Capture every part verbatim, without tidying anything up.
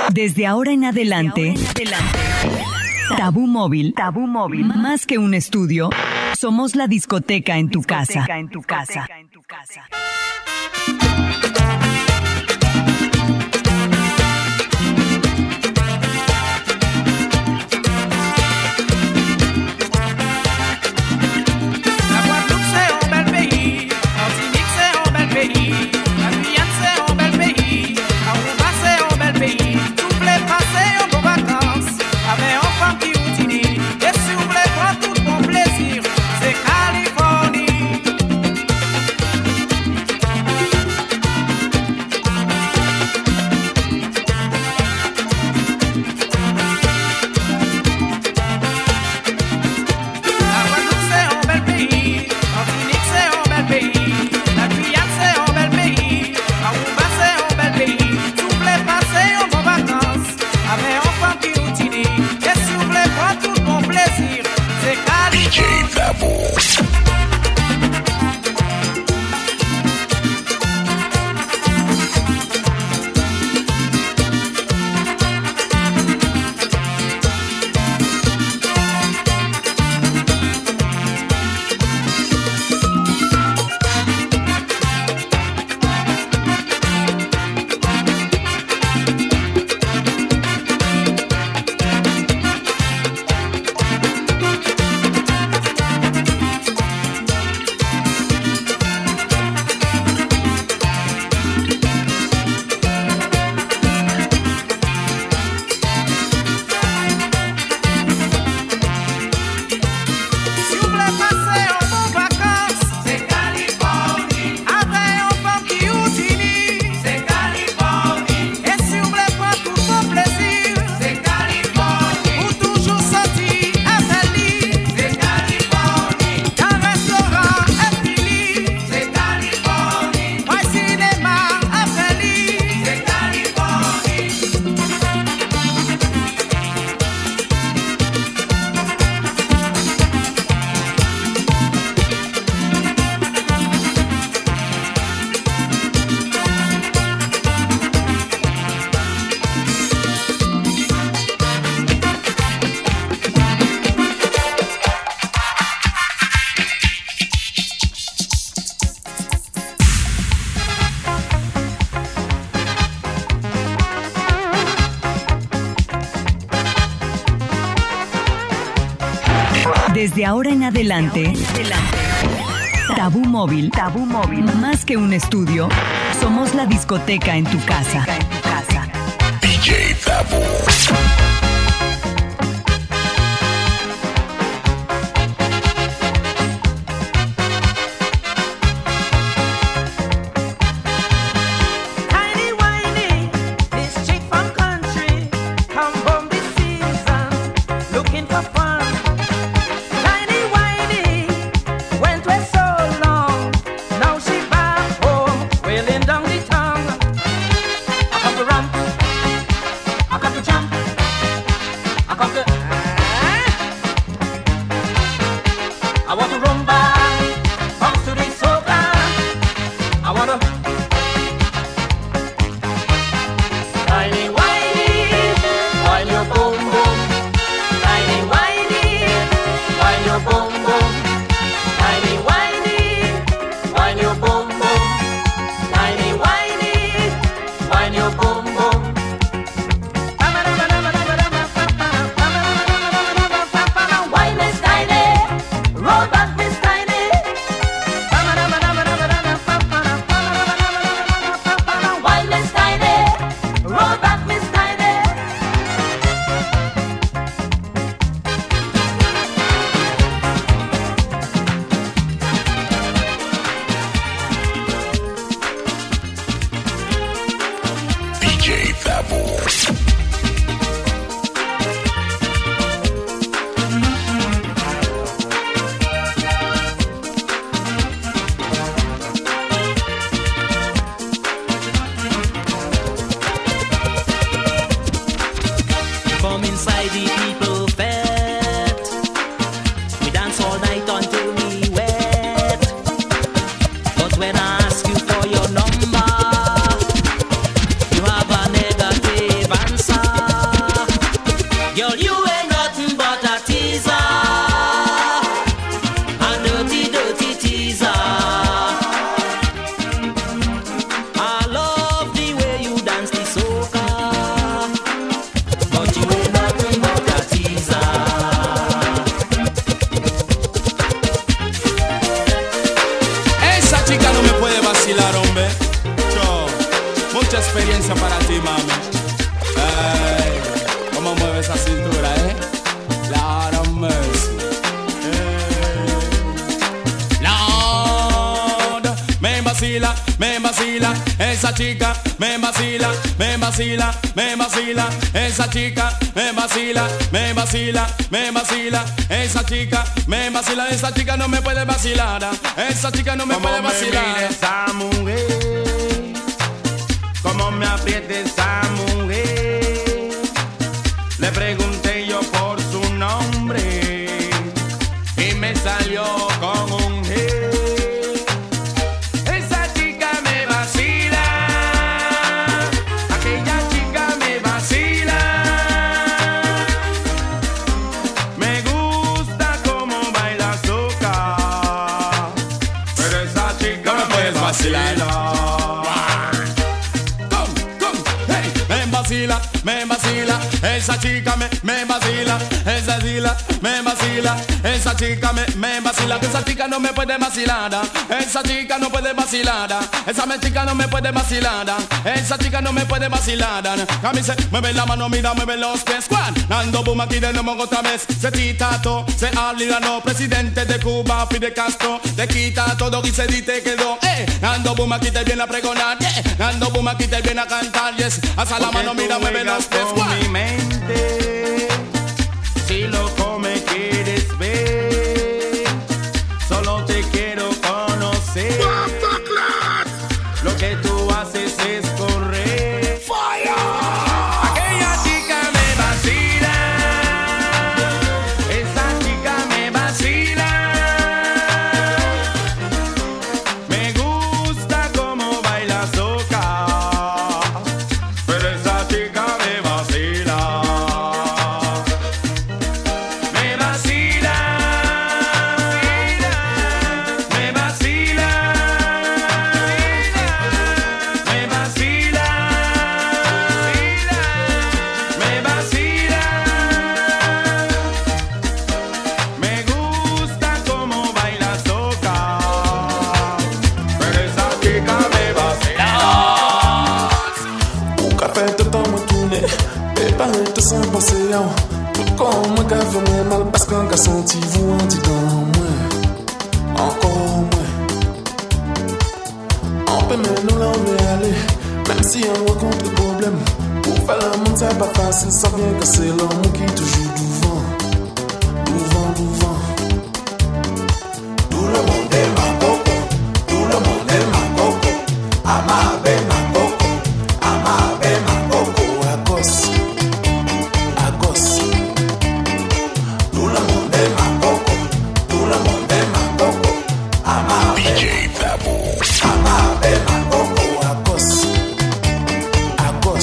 Desde ahora en adelante, Desde ahora en adelante. Tabú Móvil, Tabú Móvil, más que un estudio, somos la discoteca en tu discoteca casa. En tu casa. En tu casa. Desde ahora en adelante, Tabú Móvil, Tabú Móvil, más que un estudio, somos la discoteca en tu casa. En tu casa. D J Tabú. Answer. me vacila, esa chica me vacila, me vacila, me vacila, esa chica me vacila, me vacila, me vacila, esa chica me vacila, esa chica no me puede vacilar, esa chica no me puede vacilar. Como me mira esa mujer, como me aprieta esa mujer, le pregunté yo por su nombre y me salió con un G. Esa chica me vacila, aquella chica me vacila, me gusta como baila soca, pero esa chica no me puedes vacilar. Me vacila, me vacila, esa chica me, me vacila, esa chica me vacila, esa chica me, me vacila, que esa chica no me puede vacilar, esa chica no puede vacilar, esa me chica no me puede vacilar, esa chica no me puede vacilar. A mí se mueve la mano, mira, mueve los pies, Juan, Nando Boom aquí de nuevo otra vez, se titato, se alilano, presidente de Cuba, Fidel Castro, te quita todo y se di te quedó, eh, Nando Boom aquí te viene a pregonar, yeah, Nando Boom aquí te viene a cantar, yes, hasta la mano, mira, mueve los pies, Juan. Mi mente, si loco me quieres ver, solo te quiero conocer. Lo que tú haces es correr. Fire. Aquella chica me vacila, esa chica me vacila, me gusta como baila soca, pero esa chica me vacila. Me vacila, me vacila, me vacila, me vacila, me gusta como baila soca, pero esa chica me vacila. O café te tamo tourné, et pareil te sens passer en tout comme moi qui fait moins mal parce qu'on a senti vous en dit dans moi, encore moins. On peut même nous l'enlever aller, même si on rencontre des problèmes. Pour faire le monde c'est pas facile, ça vient que c'est l'homme qui toujours devant, devant, devant. Tout le monde est ma coco, tout le monde est ma coco, amabe ma coco, amabe ma coco, agos, agos. Tout le monde est ma coco, tout le monde est ma coco, amabe, D J Tabu. amabe ma coco, agos, agos.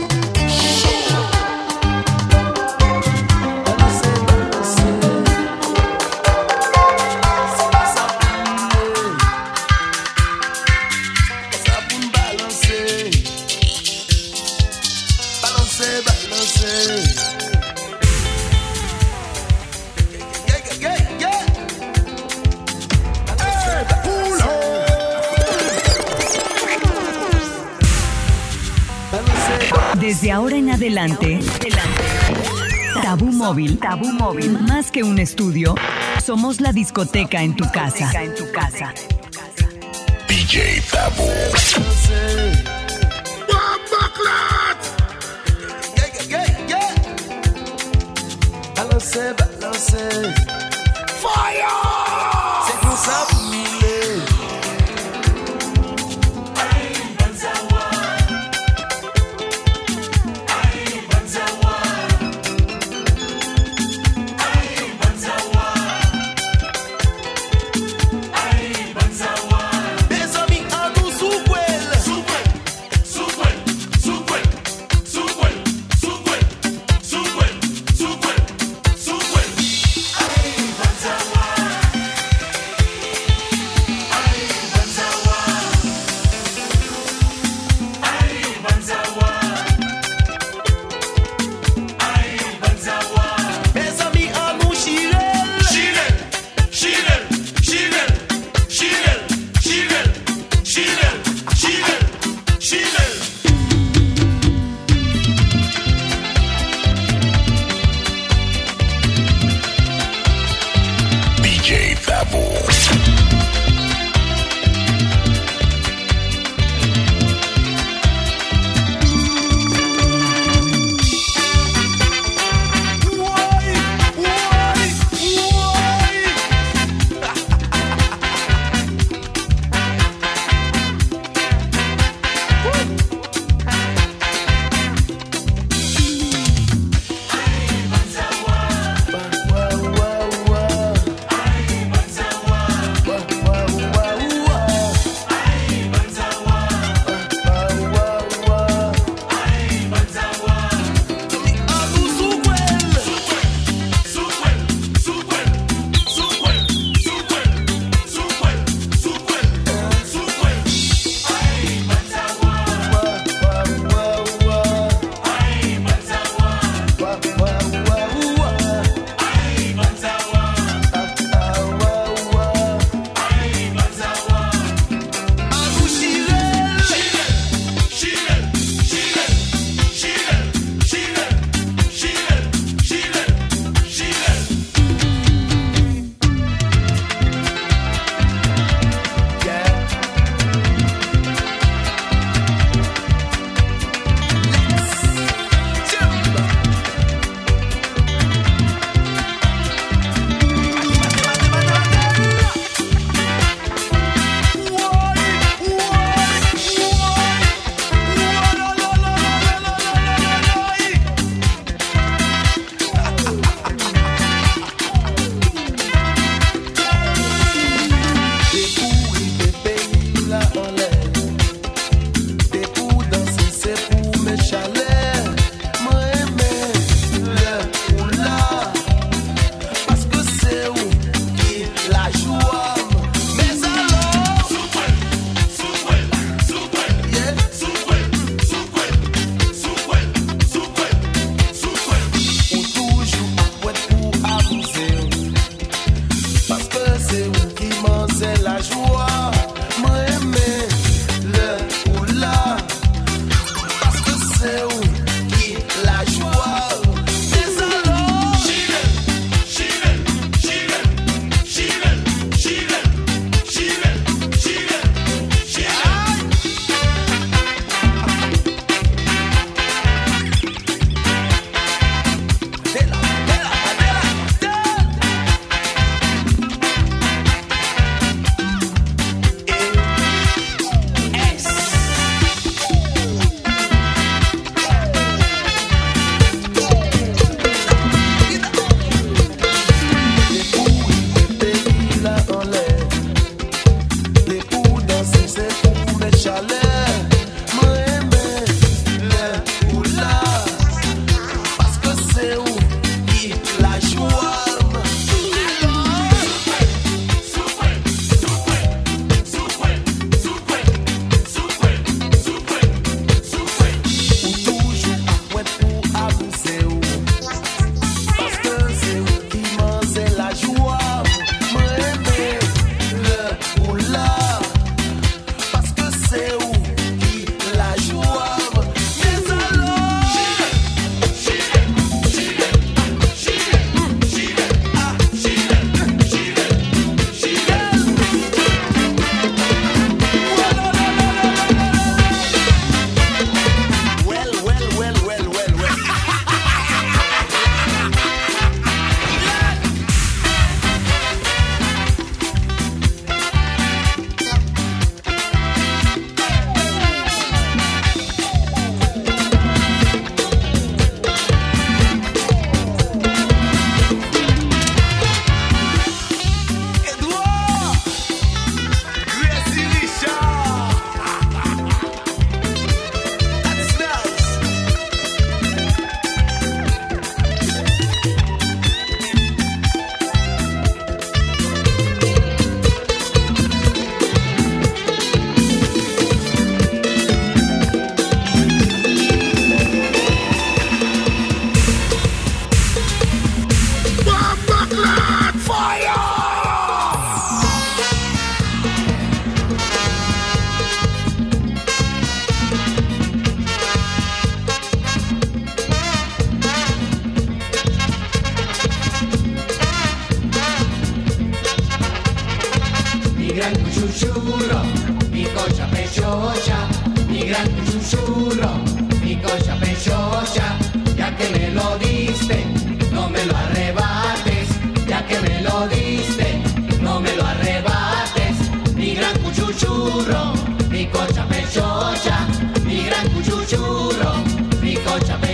Desde ahora en adelante, Tabú Móvil, Tabú Móvil, más que un estudio, somos la discoteca en tu casa. En tu casa. D J Tabu. Balancer, balancer. Fire! C'est comme ça pour mille.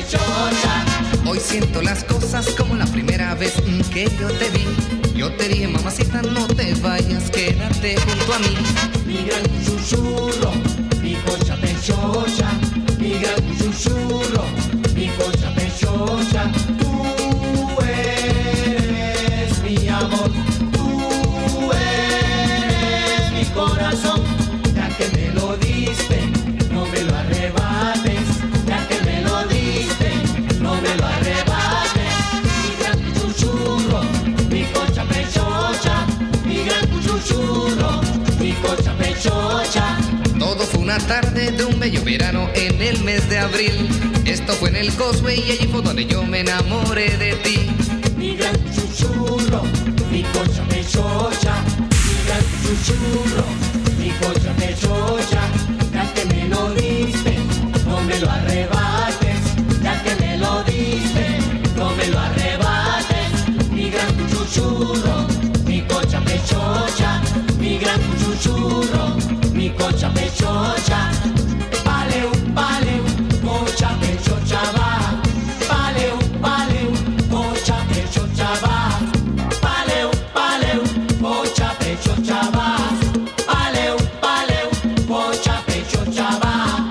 pechocha. Hoy siento las cosas como la primera vez que yo te vi. Yo te dije, mamacita, no te vayas, quédate junto a mí. Mi gran chuchurro, mi cocha pechocha. Mi gran chuchurro, mi cocha pechocha. Tú eres mi amor, tú eres mi corazón. Ya que me lo diste, no me lo arrebates. Ya que me lo diste, no me lo arrebates. Mi gran chuchurro, mi cocha pechocha. Mi gran chuchurro, mi cocha pechocha. Todo fue una tarde de un bello verano en el mes de abril. Esto fue en el Causeway y allí fue donde yo me enamoré de ti. Mi gran chuchurro, mi cocha pechocha. Mi gran chuchurro, mi cocha pechocha. Ya que me lo diste, no me lo arrebates. Ya que me lo diste, no me lo arrebates. Mi gran chuchurro, mi cocha pechocha. Mi gran chuchurro, mi cocha pechocha. Paleu, paleu, cocha pechocha va. Paleu, paleu, cocha pechocha va. Paleu, paleu, cocha pechocha va. Paleu, paleu, cocha pechocha va.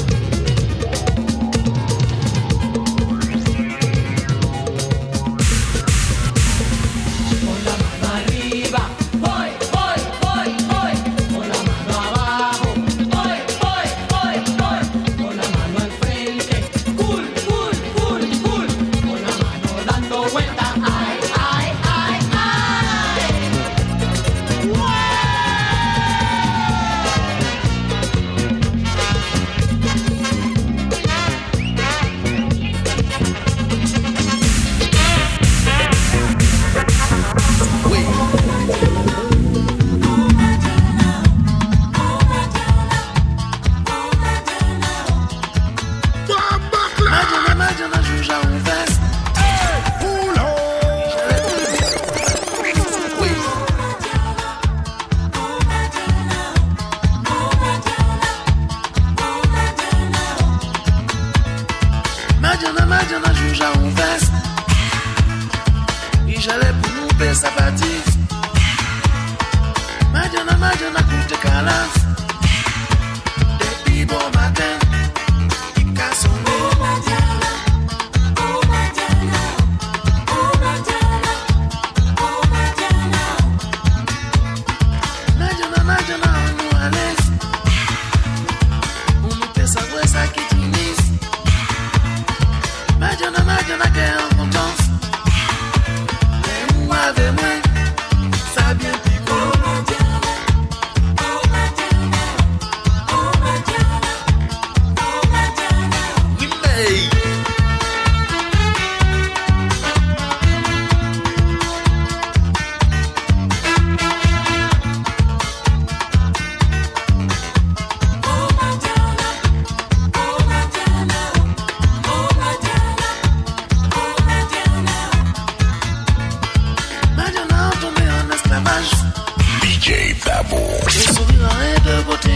Con la mano arriba, voy, voy, voy, voy. Con la mano abajo, voy, voy, voy, voy. Con la mano al frente, cool, cool, cool, cool. Con la mano dando vuelta, ay, ay, ay, ay. Madonna, Madonna, joue já um verso. Madonna, Madonna, joue já um verso. E j'allais pour nous payer sa partie. Madonna, Madonna, coûte calaf. Depuis bon matin, il casse son nez. Madonna, Madonna, on nous à l'aise. On nous fait savoir ça qui t'unisse. Madonna, Madonna, qu'elle est en contence. Mais moi avec moi, ça bien pico. Madonna, on tombé en esclavage. D J Tabu. Le sourire arrête de beauté.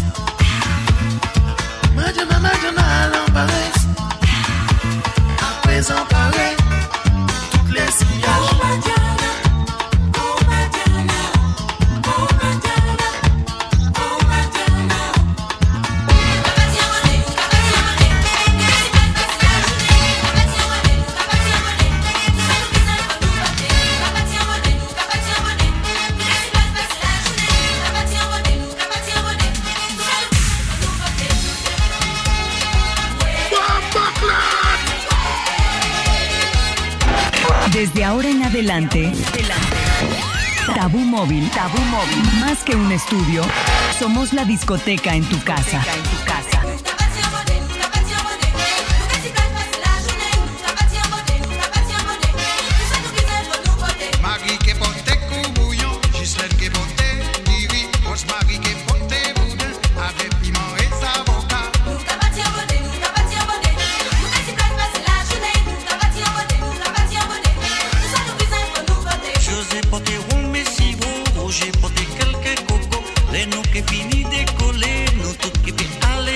Madonna, Madonna, à l'embarras. À présent, pareil, toutes les sillages. Desde ahora en adelante, Tabú Móvil, Tabú Móvil, más que un estudio, somos la discoteca en tu casa. En tu casa. Marie qui portait courbouillon, Ghislaine qui portait kiwi, Roche Marie qui portait boudin, avec piment et savocat. José portait roume et sirop, Roger portait quelques cocos, les nous qui finit d'écoller, nous toutes qui fait aller.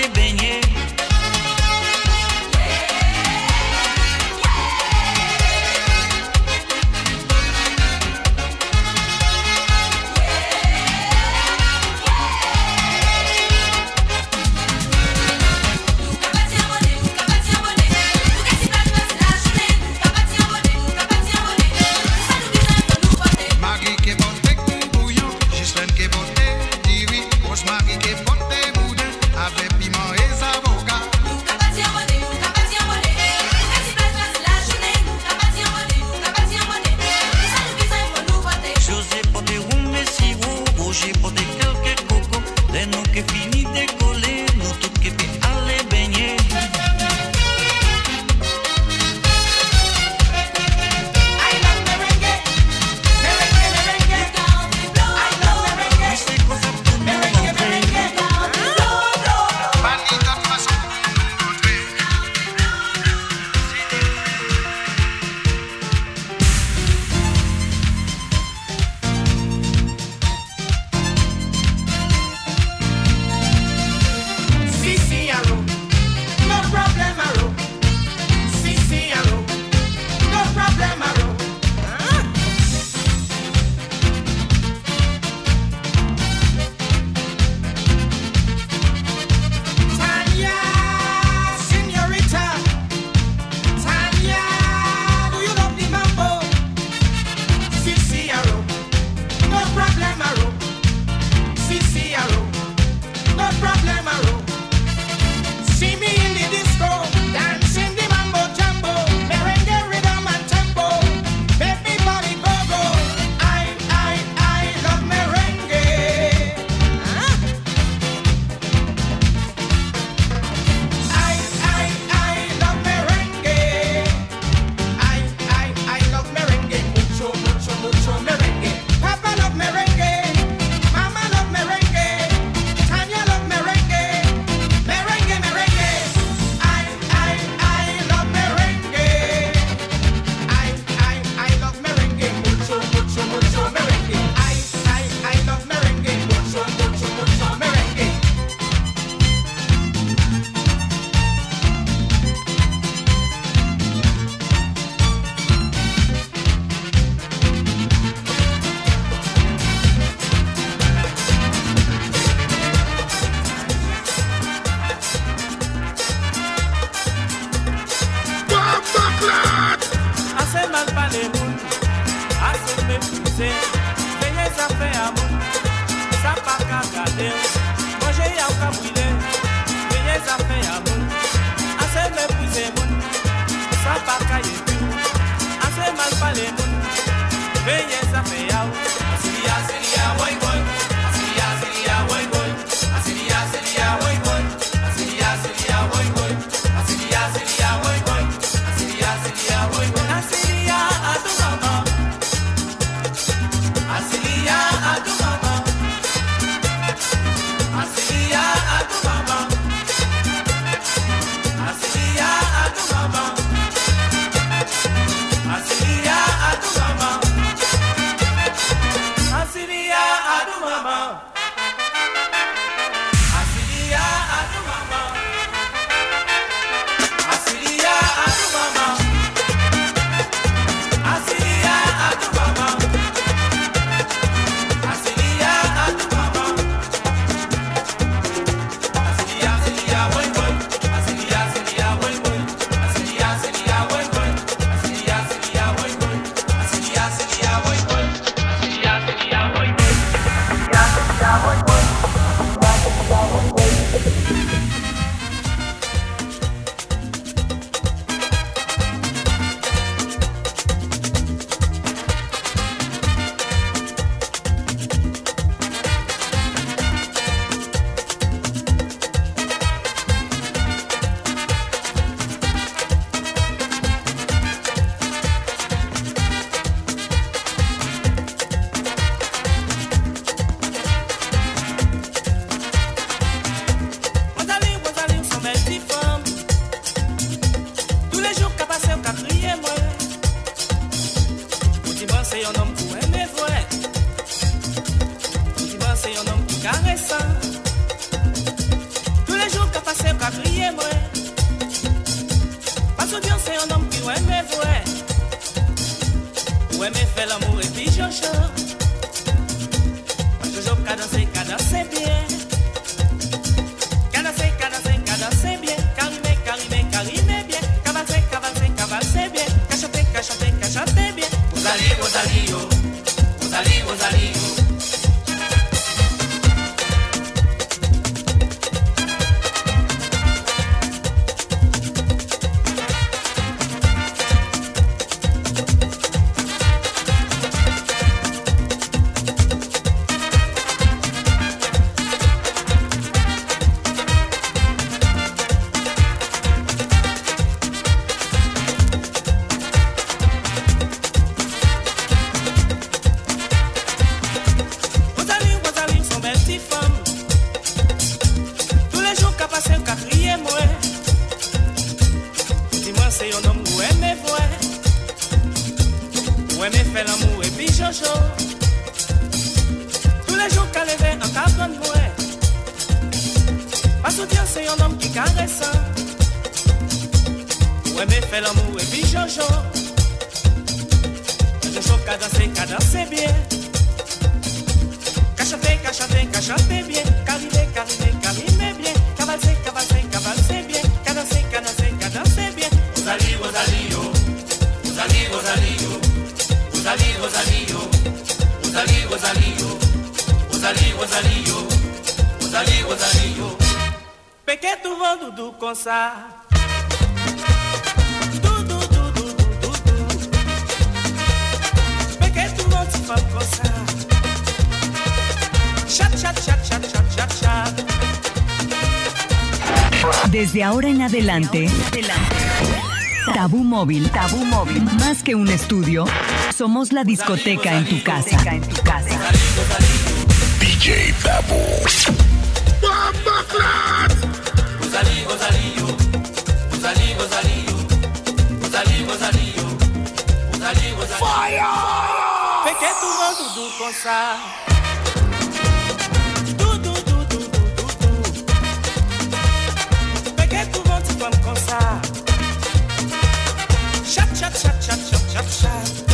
m'épuiser. Veillez à faire amour, ça pas qu'à garder. Manger à qu'à brûler. Veillez à faire amour, assez m'épuiser, ça pas qu'à y plus. Assez mal parler, veillez à faire amour. Asilia, Asilia, boy, boy. Asilia, Asilia, boy, boy. Asilia, Asilia, boy, boy. Asilia, Asilia, boy, boy. Asilia, Asilia, boy, boy. Asilia, Asilia, boy, boy. Asilia, à tout moment. Asilia, à tout moment. Asilia, à tout moment. Asilia, à tout moment. Asilia, à tout moment. Asilia, à tout moment. Asilia, à tout moment. Asilia, à tout moment. Asilia, à tout moment. Asilia, à tout moment. Asilia, Asilia, boy, boy. Asilia, Asilia, boy, boy. Asilia, Asilia, boy, boy. Asilia, Asilia, boy, boy. Asilia, Asilia, boy, boy. Asilia, Asilia, boy, boy. Asilia, Asilia, boy, boy. Rosalie, Rosalie, son belle petite femme. Tous les jours qu'a passé, qu'a crié, moi. Pour dire, c'est un homme pour aimer, vrai. Pour dire, c'est un homme qui caresse. Tous les jours qu'a passé, qu'a crié, moi. Parce que Dieu, c'est un homme qui aime, vrai. Pour aimer faire l'amour et puis jojo. Parce que je qu'a dansé, qu'a dansé bien. Cadasser, cadasser, cadasser bien. Carimé, carimé, carimé bien. Cavalser, cavalser, cavalser bien. Cachoter, cachoter, cachoter bien. Rosalie, Rosalie, oh. Rosalie, Rosalie, oh. Rosalie, Rosalie, son belle petite femme. Tous les jours qu'a passé, qu'a crié, moi. Dis-moi, c'est un homme où aimer, vrai. Où aimer faire l'amour et puis jojo. Tous les jours qu'a levé un cabron, moi. Parce que Dieu, c'est un homme qui caresse. Où aimer faire l'amour et puis jojo. Jojo qu'a dansé, qu'a dansé bien. Cachoter, cachoter, cachoter bien. Carimé, carimé, carimé bien. Cavalser, cavalser, cavalser bien. Cadasser, cadasser, cadasser bien. Rosalie, Rosalie, oh. Rosalie, Rosalie, oh. Rosalie, Rosalie, oh. Rosalie, Rosalie, oh. Rosalie, Rosalie, oh. Rosalie, Rosalie, oh. Pequet tu vent doudou comme ça. Doudou, doudou, doudou, doudou. Pequet tu vent tu femme comme ça. Chat, chat, chat, chat, chat, chat, chat. Desde ahora en adelante, Tabú Móvil, Tabú Móvil, más que un estudio, somos la discoteca en tu casa. D J Tabú. Rosalie, Rosalie, oh. Rosalie, Rosalie, oh. Rosalie, Rosalie, oh. Rosalie, Rosalie. Fire! Pequet tu vent doudou comme ça. Doudou, doudou, doudou, doudou. Pequet tu vent tu femme comme ça. Chat, chat, chat, chat, chat, chat, chat.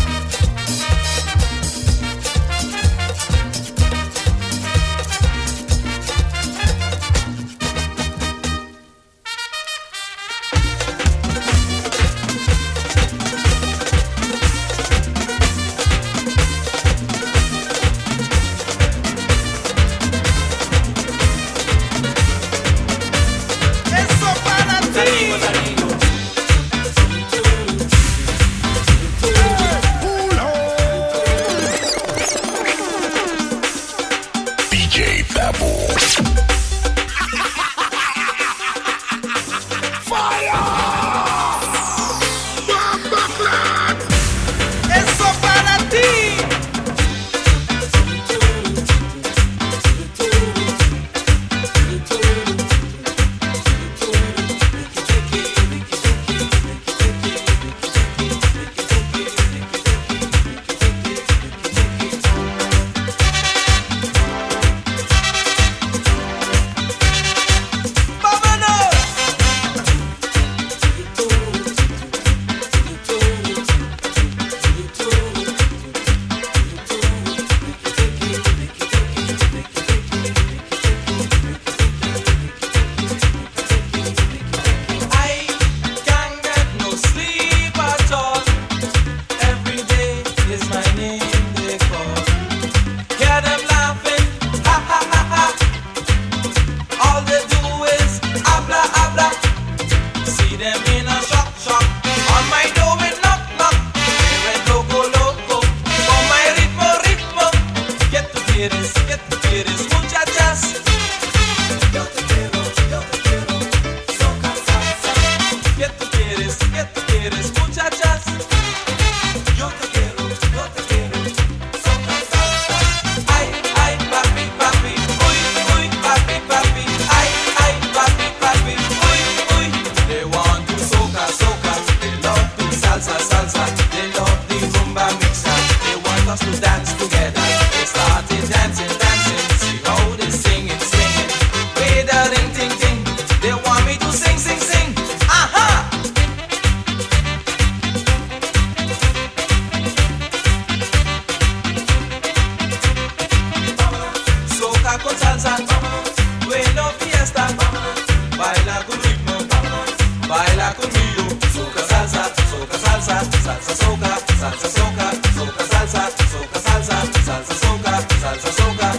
salsa soca, salsa soca, soca salsa, soca salsa, salsa soca, salsa soca.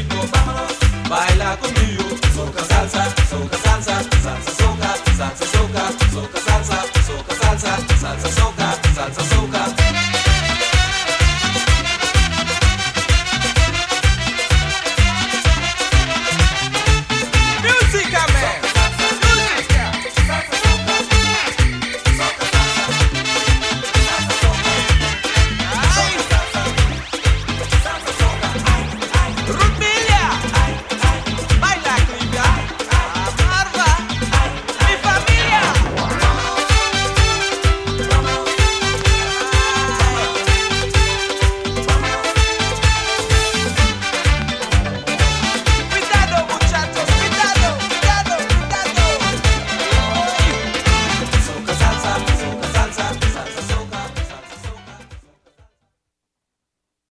Baila conmigo, soca salsa, soca salsa, salsa soca, salsa soca.